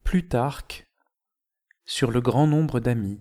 Plutarque sur le grand nombre d'amis.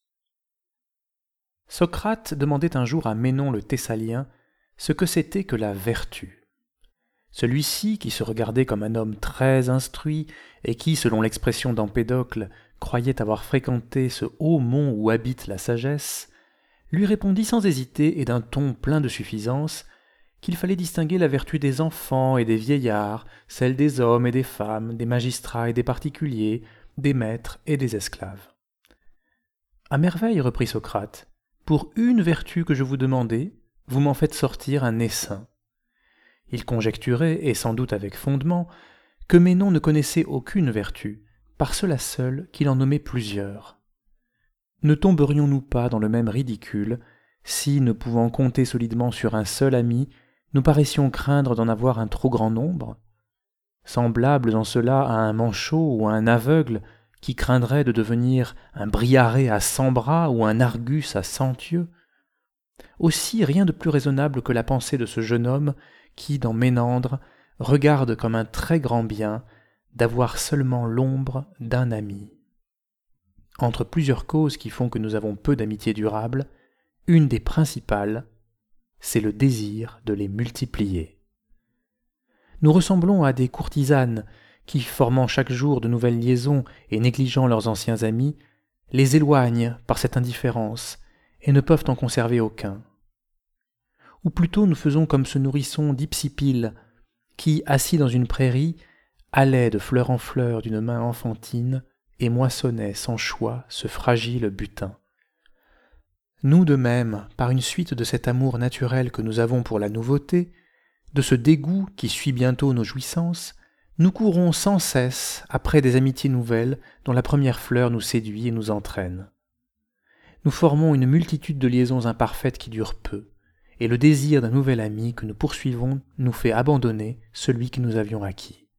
Socrate demandait un jour à Ménon le Thessalien ce que c'était que la vertu. Celui-ci, qui se regardait comme un homme très instruit et qui, selon l'expression d'Empédocle, croyait avoir fréquenté ce haut mont où habite la sagesse, lui répondit sans hésiter et d'un ton plein de suffisance qu'il fallait distinguer la vertu des enfants et des vieillards, celle des hommes et des femmes, des magistrats et des particuliers, des maîtres et des esclaves. « À merveille, reprit Socrate, pour une vertu que je vous demandais, vous m'en faites sortir un essaim. » Il conjecturait, et sans doute avec fondement, que Ménon ne connaissait aucune vertu, par cela seul qu'il en nommait plusieurs. Ne tomberions-nous pas dans le même ridicule si, ne pouvant compter solidement sur un seul ami, nous paraissions craindre d'en avoir un trop grand nombre, semblables en cela à un manchot ou à un aveugle qui craindrait de devenir un Briarée à 100 bras ou un Argus à 100 yeux. Aussi rien de plus raisonnable que la pensée de ce jeune homme qui, dans Ménandre, regarde comme un très grand bien d'avoir seulement l'ombre d'un ami. Entre plusieurs causes qui font que nous avons peu d'amitié durable, une des principales, c'est le désir de les multiplier. Nous ressemblons à des courtisanes qui, formant chaque jour de nouvelles liaisons et négligeant leurs anciens amis, les éloignent par cette indifférence et ne peuvent en conserver aucun. Ou plutôt nous faisons comme ce nourrisson d'Hypsipyle qui, assis dans une prairie, allait de fleur en fleur d'une main enfantine et moissonnait sans choix ce fragile butin. Nous de même, par une suite de cet amour naturel que nous avons pour la nouveauté, de ce dégoût qui suit bientôt nos jouissances, nous courons sans cesse après des amitiés nouvelles dont la première fleur nous séduit et nous entraîne. Nous formons une multitude de liaisons imparfaites qui durent peu, et le désir d'un nouvel ami que nous poursuivons nous fait abandonner celui que nous avions acquis.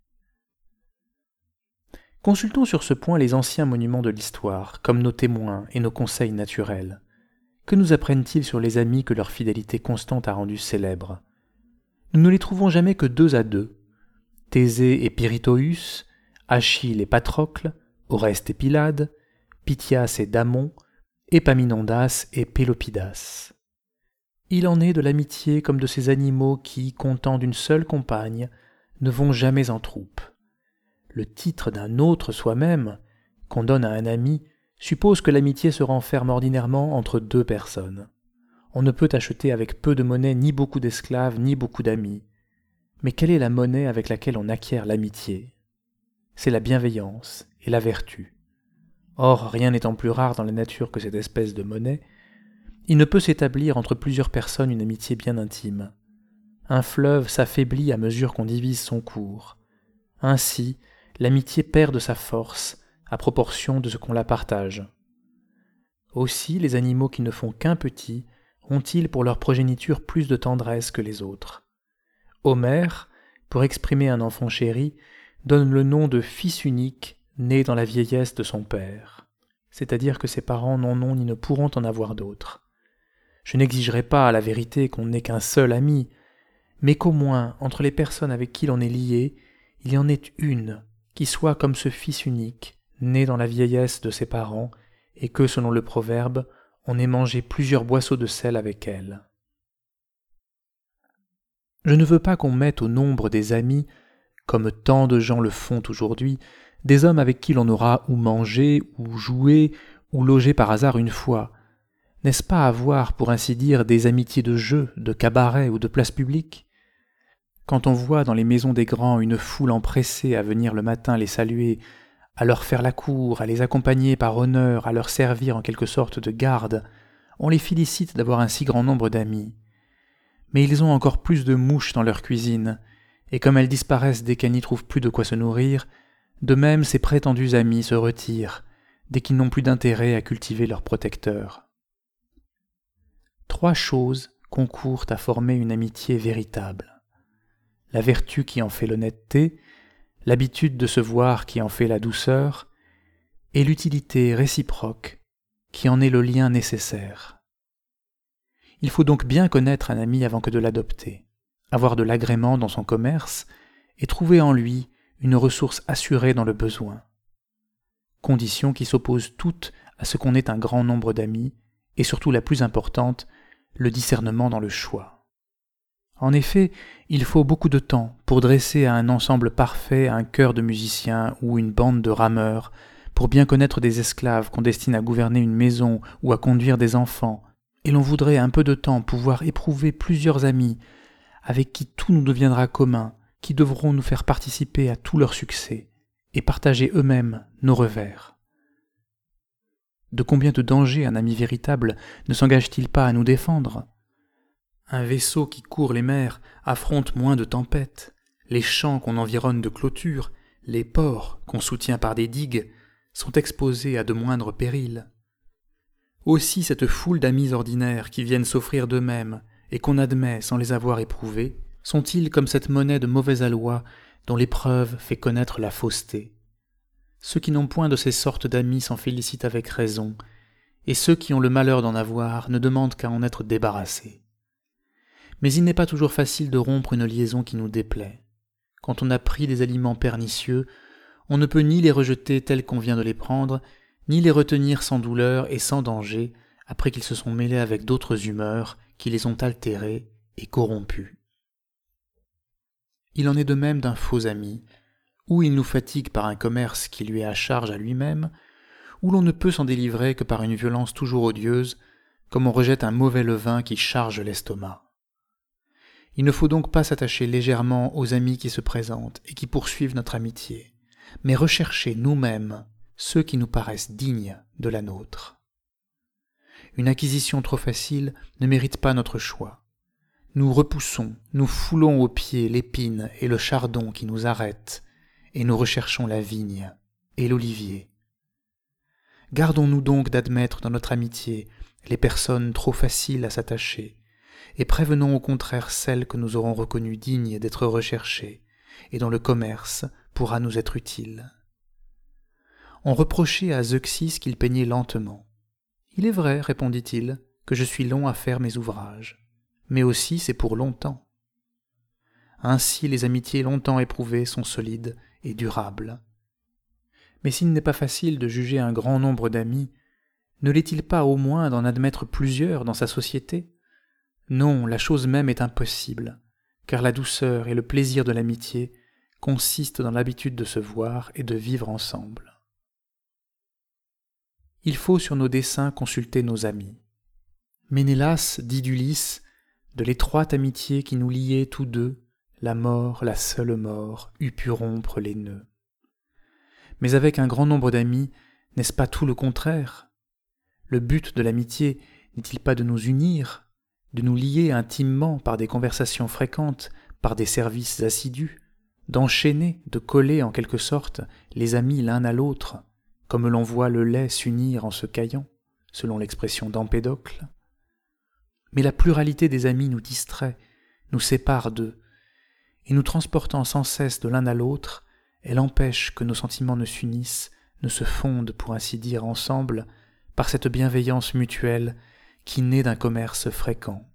Consultons sur ce point les anciens monuments de l'histoire, comme nos témoins et nos conseils naturels. Que nous apprennent-ils sur les amis que leur fidélité constante a rendus célèbres ? Nous ne les trouvons jamais que 2 à 2. Thésée et Pirithous, Achille et Patrocle, Oreste et Pylade, Pythias et Damon, Épaminondas et Pélopidas. Il en est de l'amitié comme de ces animaux qui, contents d'une seule compagne, ne vont jamais en troupe. Le titre d'un autre soi-même, qu'on donne à un ami, suppose que l'amitié se renferme ordinairement entre 2 personnes. On ne peut acheter avec peu de monnaie ni beaucoup d'esclaves ni beaucoup d'amis. Mais quelle est la monnaie avec laquelle on acquiert l'amitié ? C'est la bienveillance et la vertu. Or, rien n'étant plus rare dans la nature que cette espèce de monnaie, il ne peut s'établir entre plusieurs personnes une amitié bien intime. Un fleuve s'affaiblit à mesure qu'on divise son cours. Ainsi, l'amitié perd de sa force à proportion de ce qu'on la partage. Aussi, les animaux qui ne font qu'un petit ont-ils pour leur progéniture plus de tendresse que les autres. Homère, pour exprimer un enfant chéri, donne le nom de fils unique né dans la vieillesse de son père, c'est-à-dire que ses parents n'en ont ni ne pourront en avoir d'autres. Je n'exigerai pas à la vérité qu'on n'ait qu'un seul ami, mais qu'au moins, entre les personnes avec qui l'on est lié, il y en ait une qui soit comme ce fils unique, né dans la vieillesse de ses parents, et que, selon le proverbe, on ait mangé plusieurs boisseaux de sel avec elle. Je ne veux pas qu'on mette au nombre des amis, comme tant de gens le font aujourd'hui, des hommes avec qui l'on aura ou mangé, ou joué, ou logé par hasard une fois. N'est-ce pas avoir, pour ainsi dire, des amitiés de jeu, de cabaret ou de place publique ? Quand on voit dans les maisons des grands une foule empressée à venir le matin les saluer, à leur faire la cour, à les accompagner par honneur, à leur servir en quelque sorte de garde, on les félicite d'avoir un si grand nombre d'amis. Mais ils ont encore plus de mouches dans leur cuisine, et comme elles disparaissent dès qu'elles n'y trouvent plus de quoi se nourrir, de même ces prétendus amis se retirent, dès qu'ils n'ont plus d'intérêt à cultiver leur protecteur. 3 choses concourent à former une amitié véritable. La vertu qui en fait l'honnêteté, l'habitude de se voir qui en fait la douceur, et l'utilité réciproque qui en est le lien nécessaire. Il faut donc bien connaître un ami avant que de l'adopter, avoir de l'agrément dans son commerce et trouver en lui une ressource assurée dans le besoin. conditions qui s'opposent toutes à ce qu'on ait un grand nombre d'amis, et surtout la plus importante, le discernement dans le choix. En effet, il faut beaucoup de temps pour dresser à un ensemble parfait un chœur de musiciens ou une bande de rameurs, pour bien connaître des esclaves qu'on destine à gouverner une maison ou à conduire des enfants, et l'on voudrait un peu de temps pouvoir éprouver plusieurs amis, avec qui tout nous deviendra commun, qui devront nous faire participer à tout leur succès, et partager eux-mêmes nos revers. De combien de dangers un ami véritable ne s'engage-t-il pas à nous défendre ? Un vaisseau qui court les mers affronte moins de tempêtes, les champs qu'on environne de clôtures, les ports qu'on soutient par des digues, sont exposés à de moindres périls. Aussi cette foule d'amis ordinaires qui viennent s'offrir d'eux-mêmes et qu'on admet sans les avoir éprouvés, sont-ils comme cette monnaie de mauvais aloi dont l'épreuve fait connaître la fausseté. Ceux qui n'ont point de ces sortes d'amis s'en félicitent avec raison, et ceux qui ont le malheur d'en avoir ne demandent qu'à en être débarrassés. Mais il n'est pas toujours facile de rompre une liaison qui nous déplaît. Quand on a pris des aliments pernicieux, on ne peut ni les rejeter tels qu'on vient de les prendre, ni les retenir sans douleur et sans danger, après qu'ils se sont mêlés avec d'autres humeurs qui les ont altérés et corrompus. Il en est de même d'un faux ami, ou il nous fatigue par un commerce qui lui est à charge à lui-même, ou l'on ne peut s'en délivrer que par une violence toujours odieuse, comme on rejette un mauvais levain qui charge l'estomac. Il ne faut donc pas s'attacher légèrement aux amis qui se présentent et qui poursuivent notre amitié, mais rechercher nous-mêmes ceux qui nous paraissent dignes de la nôtre. Une acquisition trop facile ne mérite pas notre choix. Nous repoussons, nous foulons aux pieds l'épine et le chardon qui nous arrêtent, et nous recherchons la vigne et l'olivier. Gardons-nous donc d'admettre dans notre amitié les personnes trop faciles à s'attacher, et prévenons au contraire celles que nous aurons reconnues dignes d'être recherchées, et dont le commerce pourra nous être utile. On reprochait à Zeuxis qu'il peignait lentement. « Il est vrai, répondit-il, que je suis long à faire mes ouvrages, mais aussi c'est pour longtemps. » Ainsi les amitiés longtemps éprouvées sont solides et durables. Mais s'il n'est pas facile de juger un grand nombre d'amis, ne l'est-il pas au moins d'en admettre plusieurs dans sa société ? Non, la chose même est impossible, car la douceur et le plaisir de l'amitié consistent dans l'habitude de se voir et de vivre ensemble. Il faut sur nos desseins consulter nos amis. Ménélas dit d'Ulysse, de l'étroite amitié qui nous liait tous deux, la mort, la seule mort, eût pu rompre les nœuds. Mais avec un grand nombre d'amis, n'est-ce pas tout le contraire ? Le but de l'amitié n'est-il pas de nous unir, de nous lier intimement par des conversations fréquentes, par des services assidus, d'enchaîner, de coller en quelque sorte les amis l'un à l'autre, comme l'on voit le lait s'unir en se caillant, selon l'expression d'Empédocle. Mais la pluralité des amis nous distrait, nous sépare d'eux, et nous transportant sans cesse de l'un à l'autre, elle empêche que nos sentiments ne s'unissent, ne se fondent pour ainsi dire ensemble, par cette bienveillance mutuelle qui naît d'un commerce fréquent.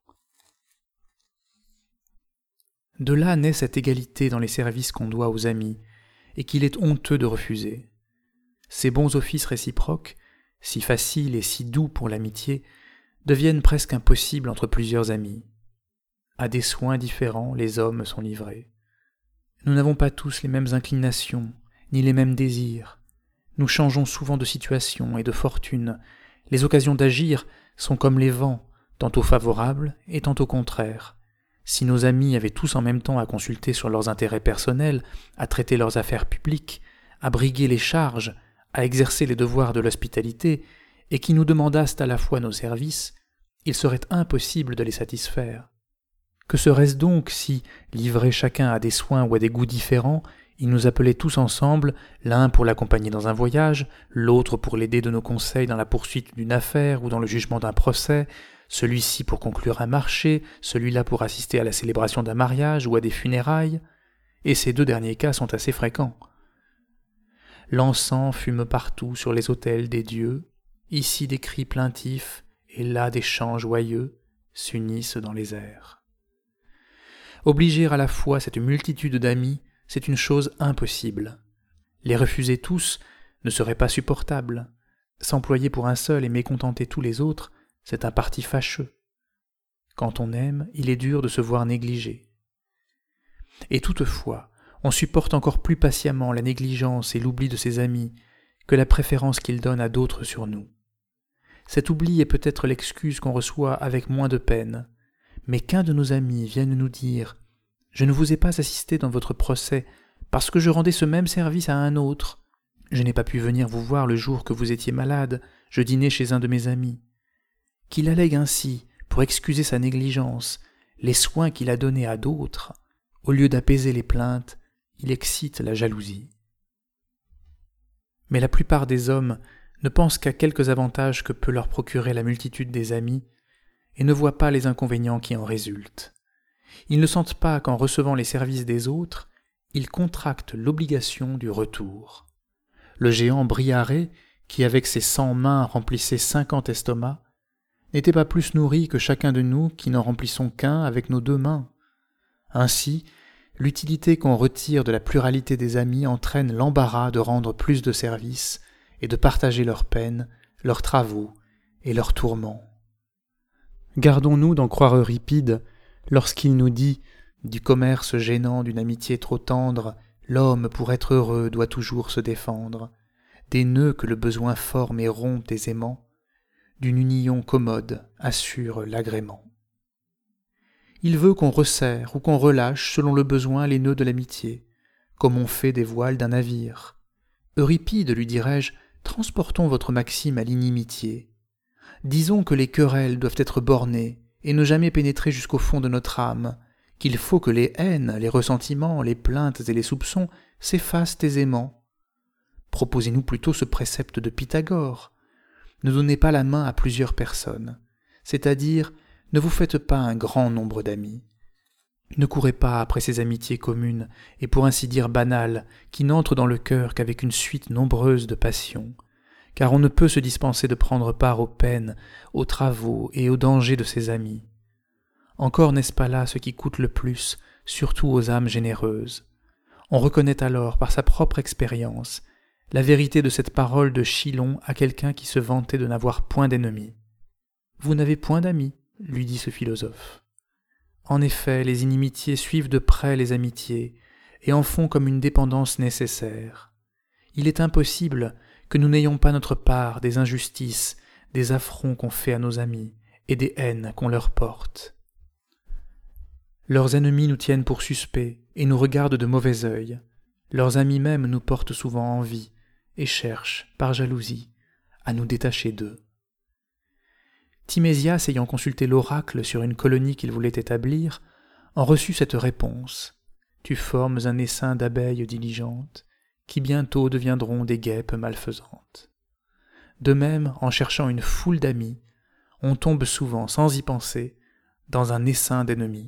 De là naît cette égalité dans les services qu'on doit aux amis, et qu'il est honteux de refuser. Ces bons offices réciproques, si faciles et si doux pour l'amitié, deviennent presque impossibles entre plusieurs amis. À des soins différents, les hommes sont livrés. Nous n'avons pas tous les mêmes inclinations, ni les mêmes désirs. Nous changeons souvent de situation et de fortune. Les occasions d'agir sont comme les vents, tantôt favorables et tantôt contraires. Si nos amis avaient tous en même temps à consulter sur leurs intérêts personnels, à traiter leurs affaires publiques, à briguer les charges, à exercer les devoirs de l'hospitalité, et qui nous demandassent à la fois nos services, il serait impossible de les satisfaire. Que serait-ce donc si, livrés chacun à des soins ou à des goûts différents, ils nous appelaient tous ensemble, l'un pour l'accompagner dans un voyage, l'autre pour l'aider de nos conseils dans la poursuite d'une affaire ou dans le jugement d'un procès, celui-ci pour conclure un marché, celui-là pour assister à la célébration d'un mariage ou à des funérailles, et ces deux derniers cas sont assez fréquents. L'encens fume partout sur les autels des dieux, ici des cris plaintifs et là des chants joyeux s'unissent dans les airs. Obliger à la fois cette multitude d'amis, c'est une chose impossible. Les refuser tous ne serait pas supportable. S'employer pour un seul et mécontenter tous les autres, c'est un parti fâcheux. Quand on aime, il est dur de se voir négligé. Et toutefois, on supporte encore plus patiemment la négligence et l'oubli de ses amis que la préférence qu'ils donnent à d'autres sur nous. Cet oubli est peut-être l'excuse qu'on reçoit avec moins de peine, mais qu'un de nos amis vienne nous dire « Je ne vous ai pas assisté dans votre procès parce que je rendais ce même service à un autre. Je n'ai pas pu venir vous voir le jour que vous étiez malade, je dînais chez un de mes amis. » Qu'il allègue ainsi, pour excuser sa négligence, les soins qu'il a donnés à d'autres, au lieu d'apaiser les plaintes, il excite la jalousie. Mais la plupart des hommes ne pensent qu'à quelques avantages que peut leur procurer la multitude des amis et ne voient pas les inconvénients qui en résultent. Ils ne sentent pas qu'en recevant les services des autres, ils contractent l'obligation du retour. Le géant Briarée, qui avec ses 100 mains remplissait 50 estomacs, n'était pas plus nourri que chacun de nous qui n'en remplissons qu'un avec nos 2 mains. Ainsi, l'utilité qu'on retire de la pluralité des amis entraîne l'embarras de rendre plus de services et de partager leurs peines, leurs travaux et leurs tourments. Gardons-nous d'en croire Euripide lorsqu'il nous dit « Du commerce gênant d'une amitié trop tendre, l'homme pour être heureux doit toujours se défendre. Des nœuds que le besoin forme et rompt aisément, d'une union commode assure l'agrément. » Il veut qu'on resserre ou qu'on relâche selon le besoin les nœuds de l'amitié, comme on fait des voiles d'un navire. Euripide, lui dirais-je, transportons votre maxime à l'inimitié. Disons que les querelles doivent être bornées et ne jamais pénétrer jusqu'au fond de notre âme, qu'il faut que les haines, les ressentiments, les plaintes et les soupçons s'effacent aisément. Proposez-nous plutôt ce précepte de Pythagore. Ne donnez pas la main à plusieurs personnes, c'est-à-dire ne vous faites pas un grand nombre d'amis. Ne courez pas après ces amitiés communes et pour ainsi dire banales qui n'entrent dans le cœur qu'avec une suite nombreuse de passions, car on ne peut se dispenser de prendre part aux peines, aux travaux et aux dangers de ses amis. Encore n'est-ce pas là ce qui coûte le plus, surtout aux âmes généreuses. On reconnaît alors par sa propre expérience la vérité de cette parole de Chilon à quelqu'un qui se vantait de n'avoir point d'ennemis. « Vous n'avez point d'amis » lui dit ce philosophe. En effet, les inimitiés suivent de près les amitiés et en font comme une dépendance nécessaire. Il est impossible que nous n'ayons pas notre part des injustices, des affronts qu'on fait à nos amis et des haines qu'on leur porte. Leurs ennemis nous tiennent pour suspects et nous regardent de mauvais œil. Leurs amis même nous portent souvent envie et cherchent, par jalousie, à nous détacher d'eux. Timésias, ayant consulté l'oracle sur une colonie qu'il voulait établir, en reçut cette réponse. « Tu formes un essaim d'abeilles diligentes, qui bientôt deviendront des guêpes malfaisantes. » De même, en cherchant une foule d'amis, on tombe souvent, sans y penser, dans un essaim d'ennemis.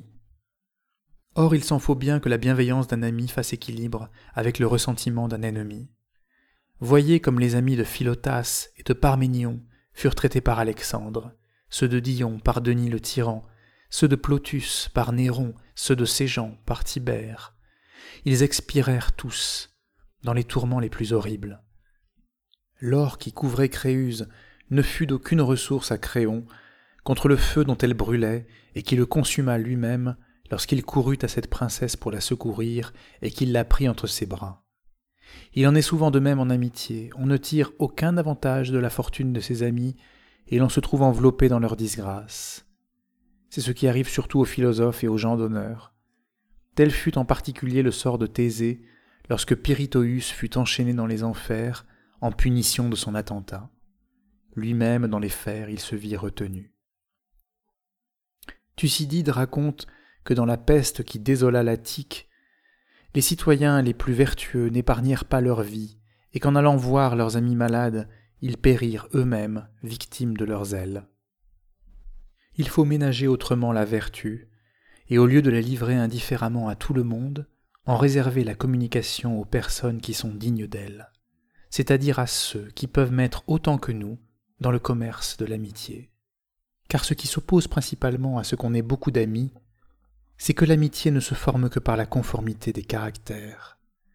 Or il s'en faut bien que la bienveillance d'un ami fasse équilibre avec le ressentiment d'un ennemi. Voyez comme les amis de Philotas et de Parménion furent traités par Alexandre, ceux de Dion par Denis le tyran, ceux de Plotus par Néron, ceux de Séjan par Tibère. Ils expirèrent tous dans les tourments les plus horribles. L'or qui couvrait Créuse ne fut d'aucune ressource à Créon contre le feu dont elle brûlait et qui le consuma lui-même lorsqu'il courut à cette princesse pour la secourir et qu'il la prit entre ses bras. Il en est souvent de même en amitié, on ne tire aucun avantage de la fortune de ses amis et l'on se trouve enveloppé dans leur disgrâce. C'est ce qui arrive surtout aux philosophes et aux gens d'honneur. Tel fut en particulier le sort de Thésée lorsque Pirithous fut enchaîné dans les enfers en punition de son attentat. Lui-même, dans les fers, il se vit retenu. Thucydide raconte que dans la peste qui désola l'Attique, les citoyens les plus vertueux n'épargnèrent pas leur vie et qu'en allant voir leurs amis malades, ils périrent eux-mêmes, victimes de leur zèle. Il faut ménager autrement la vertu, et au lieu de la livrer indifféremment à tout le monde, en réserver la communication aux personnes qui sont dignes d'elle, c'est-à-dire à ceux qui peuvent mettre autant que nous dans le commerce de l'amitié. Car ce qui s'oppose principalement à ce qu'on ait beaucoup d'amis, c'est que l'amitié ne se forme que par la conformité des caractères.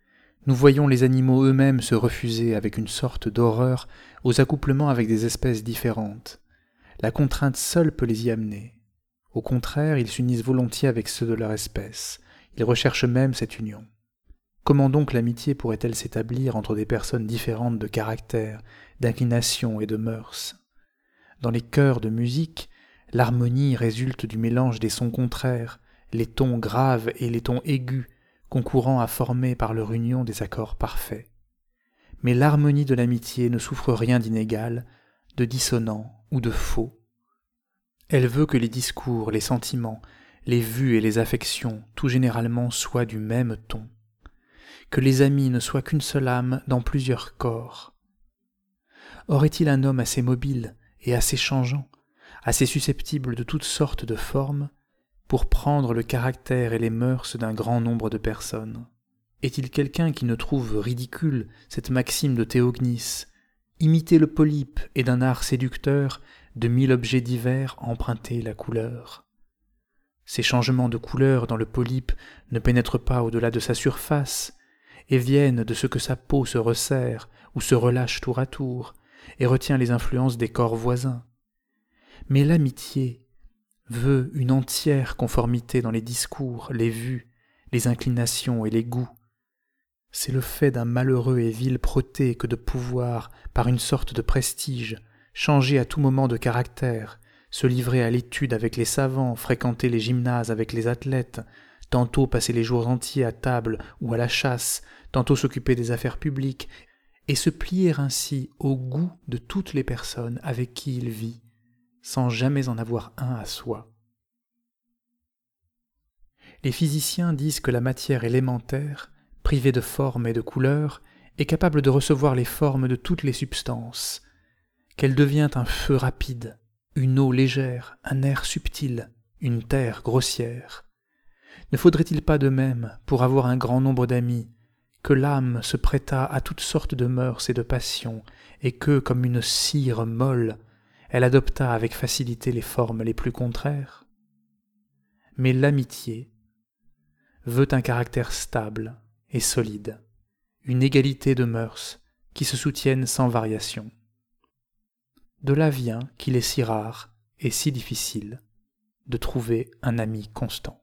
Nous voyons les animaux eux-mêmes se refuser avec une sorte d'horreur aux accouplements avec des espèces différentes. La contrainte seule peut les y amener. Au contraire, ils s'unissent volontiers avec ceux de leur espèce. Ils recherchent même cette union. Comment donc l'amitié pourrait-elle s'établir entre des personnes différentes de caractère, d'inclination et de mœurs ? Dans les chœurs de musique, l'harmonie résulte du mélange des sons contraires, les tons graves et les tons aigus, concourant à former par leur union des accords parfaits. Mais l'harmonie de l'amitié ne souffre rien d'inégal, de dissonant ou de faux. Elle veut que les discours, les sentiments, les vues et les affections, tout généralement, soient du même ton. Que les amis ne soient qu'une seule âme dans plusieurs corps. Or est-il un homme assez mobile et assez changeant, assez susceptible de toutes sortes de formes, pour prendre le caractère et les mœurs d'un grand nombre de personnes? Est-il quelqu'un qui ne trouve ridicule cette maxime de Théognis: imiter le polype et d'un art séducteur, de 1000 objets divers emprunter la couleur? Ces changements de couleur dans le polype ne pénètrent pas au-delà de sa surface, et viennent de ce que sa peau se resserre ou se relâche tour à tour, et retient les influences des corps voisins. Mais l'amitié veut une entière conformité dans les discours, les vues, les inclinations et les goûts. C'est le fait d'un malheureux et vil Protée que de pouvoir, par une sorte de prestige, changer à tout moment de caractère, se livrer à l'étude avec les savants, fréquenter les gymnases avec les athlètes, tantôt passer les jours entiers à table ou à la chasse, tantôt s'occuper des affaires publiques, et se plier ainsi au goût de toutes les personnes avec qui il vit, sans jamais en avoir un à soi. Les physiciens disent que la matière élémentaire, privée de forme et de couleur, est capable de recevoir les formes de toutes les substances, qu'elle devient un feu rapide, une eau légère, un air subtil, une terre grossière. Ne faudrait-il pas de même, pour avoir un grand nombre d'amis, que l'âme se prêtât à toutes sortes de mœurs et de passions, et que, comme une cire molle, elle adoptât avec facilité les formes les plus contraires? Mais l'amitié veut un caractère stable et solide, une égalité de mœurs qui se soutiennent sans variation. De là vient qu'il est si rare et si difficile de trouver un ami constant.